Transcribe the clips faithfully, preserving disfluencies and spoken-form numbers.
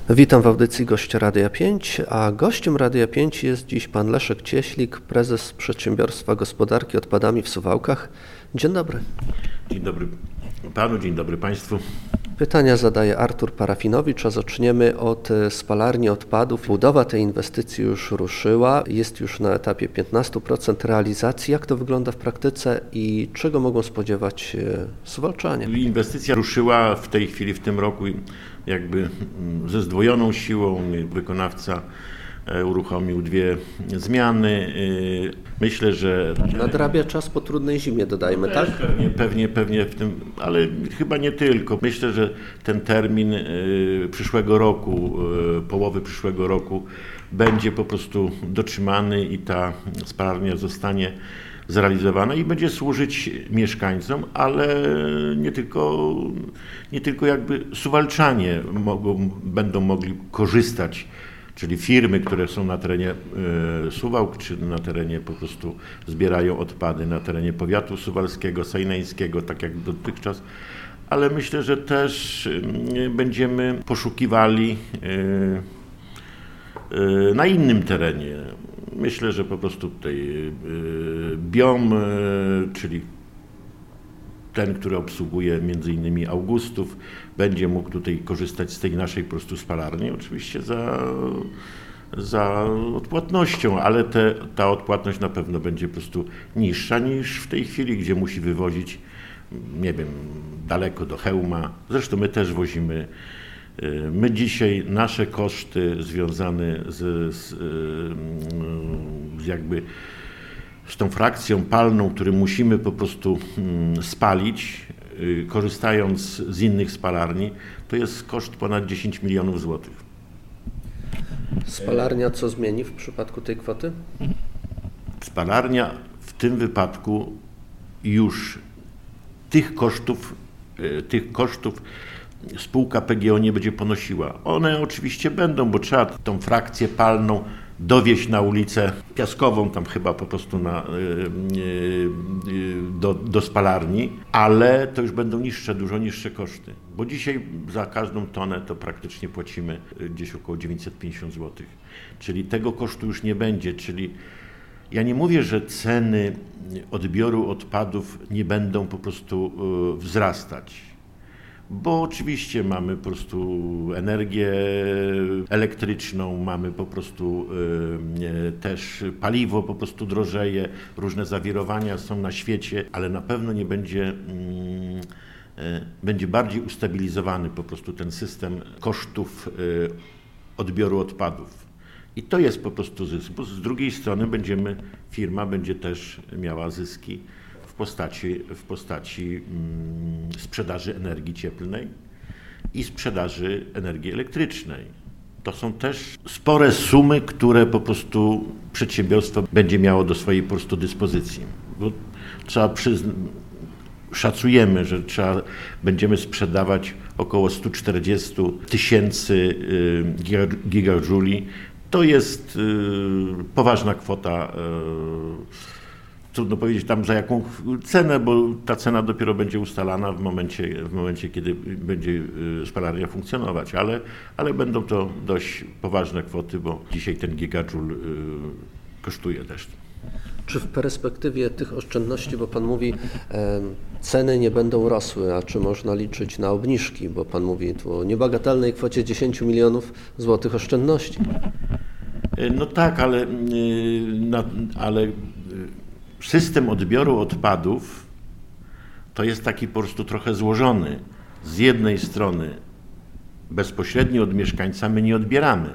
Witam w audycji Gościa Radia pięć, a gościem Radia pięć jest dziś pan Leszek Cieślik, prezes Przedsiębiorstwa Gospodarki Odpadami w Suwałkach. Dzień dobry. Dzień dobry panu, dzień dobry państwu. Pytania zadaje Artur Parafinowicz, a zaczniemy od spalarni odpadów. Budowa tej inwestycji już ruszyła, jest już na etapie piętnaście procent realizacji. Jak to wygląda w praktyce i czego mogą spodziewać się suwałczanie? Inwestycja ruszyła w tej chwili, w tym roku jakby ze zdwojoną siłą. Wykonawca uruchomił dwie zmiany. Myślę, że... Nadrabia czas po trudnej zimie, dodajmy, no tak? Pewnie, pewnie, pewnie w tym, ale chyba nie tylko. Myślę, że ten termin przyszłego roku, połowy przyszłego roku będzie po prostu dotrzymany i ta spalarnia zostanie zrealizowana i będzie służyć mieszkańcom, ale nie tylko, nie tylko jakby suwalczanie mogą, będą mogli korzystać, czyli firmy, które są na terenie Suwałk, czy na terenie po prostu zbierają odpady, na terenie powiatu suwalskiego, sejneńskiego, tak jak dotychczas, ale myślę, że też będziemy poszukiwali na innym terenie. Myślę, że po prostu tutaj BIOM, czyli ten, który obsługuje między innymi Augustów, będzie mógł tutaj korzystać z tej naszej po prostu spalarni, oczywiście za, za odpłatnością, ale te, ta odpłatność na pewno będzie po prostu niższa niż w tej chwili, gdzie musi wywozić, nie wiem, daleko do Chełma. Zresztą my też wozimy. My dzisiaj nasze koszty związane z, z, z jakby z tą frakcją palną, którą musimy po prostu spalić, korzystając z innych spalarni, to jest koszt ponad dziesięć milionów złotych. Spalarnia co zmieni w przypadku tej kwoty? Spalarnia w tym wypadku już tych kosztów, tych kosztów spółka P G O nie będzie ponosiła. One oczywiście będą, bo trzeba tą frakcję palną dowieźć na ulicę Piaskową, tam chyba po prostu na, do, do spalarni, ale to już będą niższe, dużo niższe koszty. Bo dzisiaj za każdą tonę to praktycznie płacimy gdzieś około dziewięćset pięćdziesiąt złotych. Czyli tego kosztu już nie będzie, czyli ja nie mówię, że ceny odbioru odpadów nie będą po prostu wzrastać. Bo oczywiście mamy po prostu energię elektryczną, mamy po prostu y, też paliwo po prostu drożeje, różne zawirowania są na świecie, ale na pewno nie będzie, y, y, będzie bardziej ustabilizowany po prostu ten system kosztów y, odbioru odpadów. I to jest po prostu zysk, bo z drugiej strony będziemy, firma będzie też miała zyski w postaci, w postaci mm, sprzedaży energii cieplnej i sprzedaży energii elektrycznej. To są też spore sumy, które po prostu przedsiębiorstwo będzie miało do swojej po prostu dyspozycji. Bo trzeba przyznać, szacujemy, że trzeba, będziemy sprzedawać około sto czterdzieści tysięcy gigajouli. To jest y, poważna kwota. Y, Trudno powiedzieć tam za jaką cenę, bo ta cena dopiero będzie ustalana w momencie, w momencie kiedy będzie spalarnia funkcjonować, ale, ale będą to dość poważne kwoty, bo dzisiaj ten gigajoule kosztuje też. Czy w perspektywie tych oszczędności, bo pan mówi, e, ceny nie będą rosły, a czy można liczyć na obniżki, bo pan mówi tu o niebagatelnej kwocie dziesięć milionów złotych oszczędności? No tak, ale, ale system odbioru odpadów to jest taki po prostu trochę złożony. Z jednej strony bezpośrednio od mieszkańca my nie odbieramy.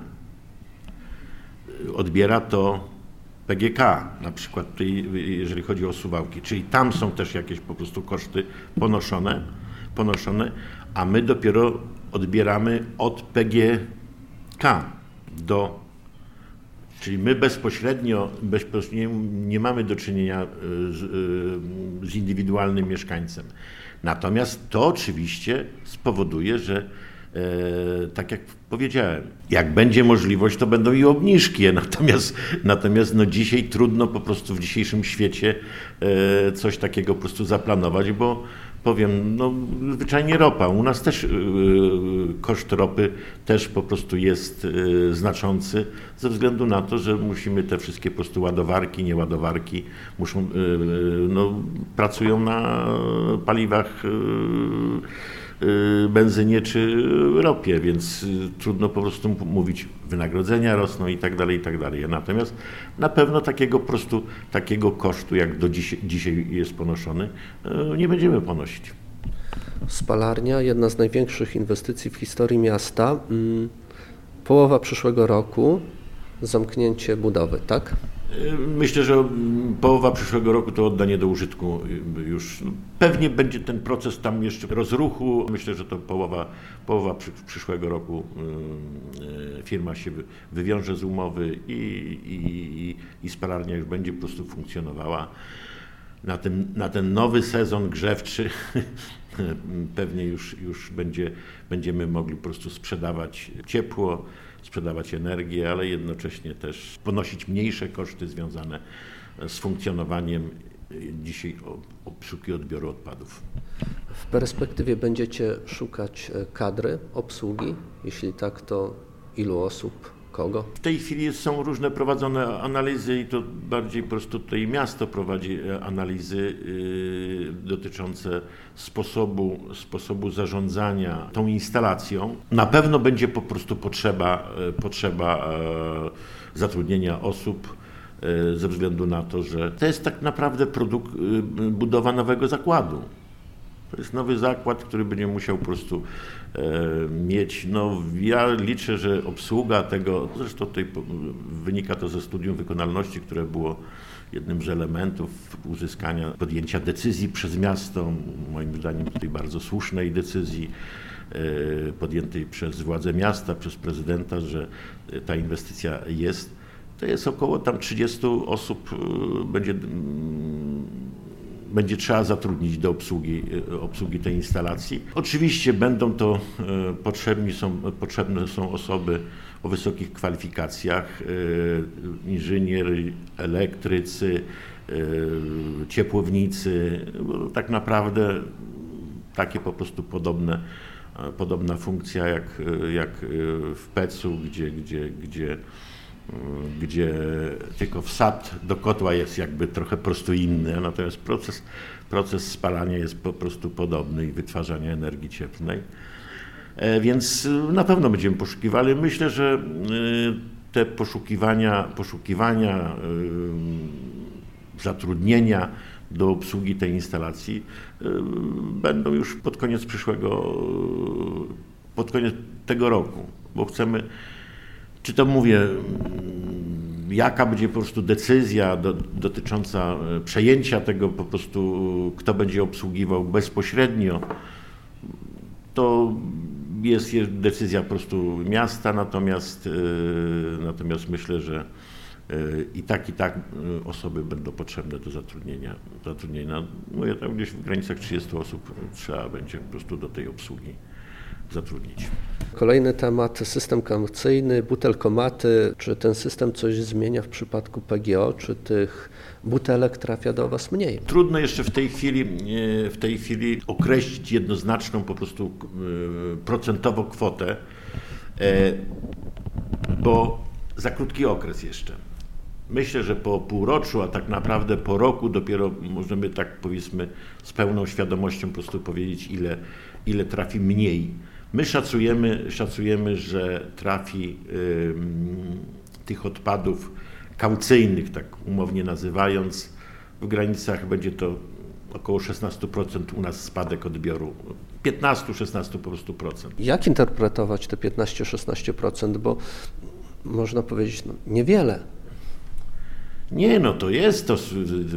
Odbiera to P G K, na przykład tutaj, jeżeli chodzi o Suwałki, czyli tam są też jakieś po prostu koszty ponoszone, ponoszone, a my dopiero odbieramy od P G K do... Czyli my bezpośrednio, bezpośrednio nie mamy do czynienia z, z indywidualnym mieszkańcem. Natomiast to oczywiście spowoduje, że e, tak jak powiedziałem, jak będzie możliwość, to będą i obniżki. Natomiast, natomiast no dzisiaj trudno po prostu w dzisiejszym świecie e, coś takiego po prostu zaplanować, bo powiem, no zwyczajnie ropa. U nas też yy, koszt ropy też po prostu jest yy, znaczący ze względu na to, że musimy te wszystkie po prostu ładowarki, nieładowarki muszą, yy, no, pracują na paliwach yy, yy, benzynie czy ropie, więc yy, trudno po prostu mówić, wynagrodzenia rosną i tak dalej, i tak dalej. Natomiast na pewno takiego po prostu takiego kosztu, jak do dziś, dzisiaj jest ponoszony, yy, nie będziemy ponosić. Spalarnia, jedna z największych inwestycji w historii miasta. Połowa przyszłego roku, zamknięcie budowy, tak? Myślę, że połowa przyszłego roku to oddanie do użytku już. Pewnie będzie ten proces tam jeszcze rozruchu. Myślę, że to połowa, połowa przy, przyszłego roku firma się wywiąże z umowy i, i, i spalarnia już będzie po prostu funkcjonowała. Na ten, na ten nowy sezon grzewczy pewnie już, już będzie, będziemy mogli po prostu sprzedawać ciepło, sprzedawać energię, ale jednocześnie też ponosić mniejsze koszty związane z funkcjonowaniem dzisiaj obsługi odbioru odpadów. W perspektywie będziecie szukać kadry obsługi? Jeśli tak, to ilu osób? Kogo? W tej chwili są różne prowadzone analizy i to bardziej po prostu tutaj miasto prowadzi analizy yy, dotyczące sposobu, sposobu zarządzania tą instalacją. Na pewno będzie po prostu potrzeba, potrzeba yy, zatrudnienia osób yy, ze względu na to, że to jest tak naprawdę produkt, yy, budowa nowego zakładu. To jest nowy zakład, który będzie musiał po prostu e, mieć, no ja liczę, że obsługa tego, zresztą tutaj wynika to ze studium wykonalności, które było jednym z elementów uzyskania, podjęcia decyzji przez miasto, moim zdaniem tutaj bardzo słusznej decyzji e, podjętej przez władze miasta, przez prezydenta, że ta inwestycja jest. To jest około tam trzydziestu osób e, będzie będzie trzeba zatrudnić do obsługi, obsługi tej instalacji. Oczywiście będą to potrzebni są, potrzebne są osoby o wysokich kwalifikacjach, inżynierzy, elektrycy, ciepłownicy, bo tak naprawdę takie po prostu podobne, podobna funkcja jak, jak w pecu, gdzie, gdzie, gdzie gdzie tylko wsad do kotła jest jakby trochę po prostu inny, natomiast proces, proces spalania jest po prostu podobny i wytwarzania energii cieplnej. Więc na pewno będziemy poszukiwali. Myślę, że te poszukiwania, poszukiwania zatrudnienia do obsługi tej instalacji będą już pod koniec przyszłego, pod koniec tego roku, bo chcemy. Czy to mówię, jaka będzie po prostu decyzja do, dotycząca przejęcia tego po prostu, kto będzie obsługiwał bezpośrednio, to jest decyzja po prostu miasta, natomiast, natomiast myślę, że i tak, i tak osoby będą potrzebne do zatrudnienia. zatrudnienia. Mówię, tam gdzieś w granicach trzydziestu osób trzeba będzie po prostu do tej obsługi zatrudnić. Kolejny temat, system kaucyjny, butelkomaty. Czy ten system coś zmienia w przypadku P G O, czy tych butelek trafia do Was mniej? Trudno jeszcze w tej chwili, w tej chwili określić jednoznaczną po prostu procentowo kwotę, bo za krótki okres jeszcze. Myślę, że po półroczu, a tak naprawdę po roku dopiero możemy tak powiedzmy z pełną świadomością po prostu powiedzieć, ile, ile trafi mniej. My szacujemy, szacujemy, że trafi y, tych odpadów kaucyjnych, tak umownie nazywając, w granicach będzie to około szesnaście procent u nas spadek odbioru. piętnaście do szesnastu po prostu procent. Jak interpretować te piętnaście do szesnastu procent, bo można powiedzieć, no niewiele. Nie, no to jest to,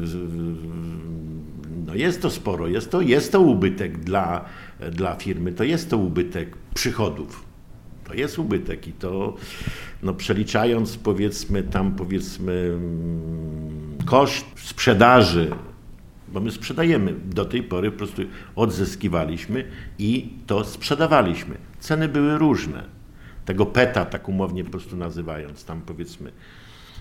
no jest to sporo, jest to, jest to ubytek dla, dla firmy, to jest to ubytek przychodów, to jest ubytek i to no przeliczając powiedzmy tam powiedzmy koszt sprzedaży, bo my sprzedajemy, do tej pory po prostu odzyskiwaliśmy i to sprzedawaliśmy. Ceny były różne, tego peta tak umownie po prostu nazywając tam powiedzmy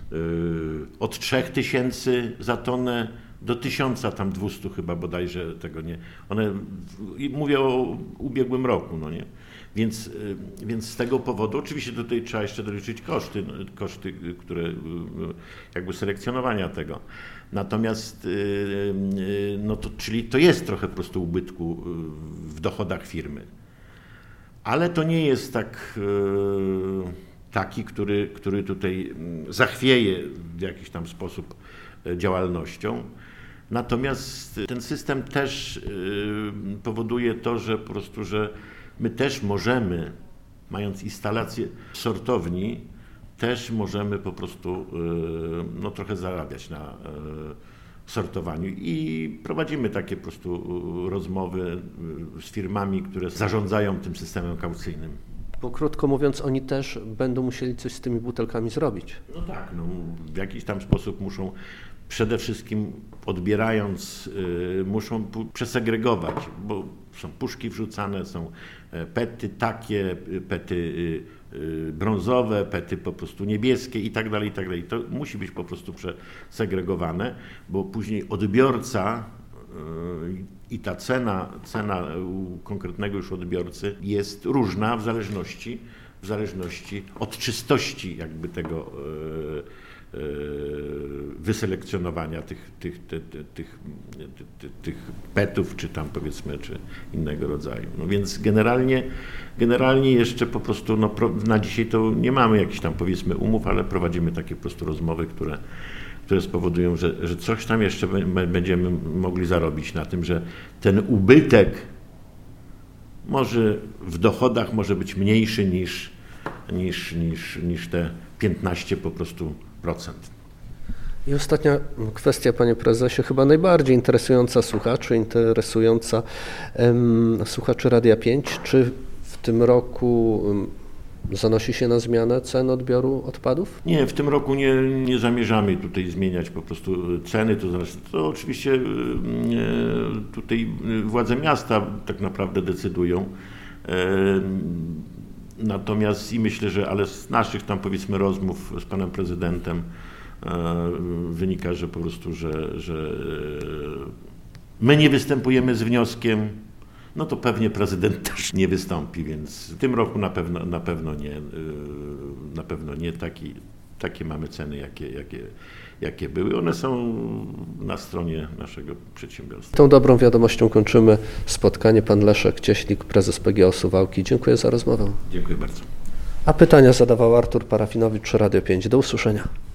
od trzech tysięcy za tonę do tysiąca tam dwustu chyba bodajże tego nie. One, mówię o ubiegłym roku, no nie? Więc, więc z tego powodu, oczywiście tutaj trzeba jeszcze doliczyć koszty, koszty, które jakby selekcjonowania tego. Natomiast, no to, czyli to jest trochę po prostu ubytku w dochodach firmy. Ale to nie jest tak, taki, który, który tutaj zachwieje w jakiś tam sposób działalnością. Natomiast ten system też powoduje to, że po prostu, że my też możemy, mając instalację w sortowni, też możemy po prostu no, trochę zarabiać na sortowaniu i prowadzimy takie po prostu rozmowy z firmami, które zarządzają tym systemem kaucyjnym. Bo krótko mówiąc, oni też będą musieli coś z tymi butelkami zrobić. No tak, no, w jakiś tam sposób muszą przede wszystkim odbierając, y, muszą przesegregować, bo są puszki wrzucane, są pety takie, pety y, y, brązowe, pety po prostu niebieskie i tak dalej, i tak dalej. To musi być po prostu przesegregowane, bo później odbiorca y, i ta cena, cena u konkretnego już odbiorcy jest różna w zależności, w zależności od czystości jakby tego y, wyselekcjonowania tych, tych, tych, tych, tych, tych petów, czy tam powiedzmy, czy innego rodzaju. No więc generalnie, generalnie jeszcze po prostu no, na dzisiaj to nie mamy jakichś tam powiedzmy umów, ale prowadzimy takie po prostu rozmowy, które, które spowodują, że, że coś tam jeszcze będziemy mogli zarobić na tym, że ten ubytek może w dochodach może być mniejszy niż, niż, niż, niż te piętnaście po prostu procent. I ostatnia kwestia, panie prezesie, chyba najbardziej interesująca słuchaczy, interesująca um, słuchaczy Radia pięć. Czy w tym roku um, zanosi się na zmianę cen odbioru odpadów? Nie, w tym roku nie, nie zamierzamy tutaj zmieniać po prostu ceny. To, znaczy, to oczywiście e, tutaj władze miasta tak naprawdę decydują. E, Natomiast i myślę, że ale z naszych tam powiedzmy rozmów z panem prezydentem e, wynika, że po prostu, że, że my nie występujemy z wnioskiem, no to pewnie prezydent też nie wystąpi, więc w tym roku na pewno, na pewno nie, na pewno nie taki, takie mamy ceny, jakie, jakie, jakie były. One są na stronie naszego przedsiębiorstwa. Tą dobrą wiadomością kończymy spotkanie. Pan Leszek Cieślik, prezes P G O Suwałki. Dziękuję za rozmowę. Dziękuję bardzo. A pytania zadawał Artur Parafinowicz, Radio pięć. Do usłyszenia.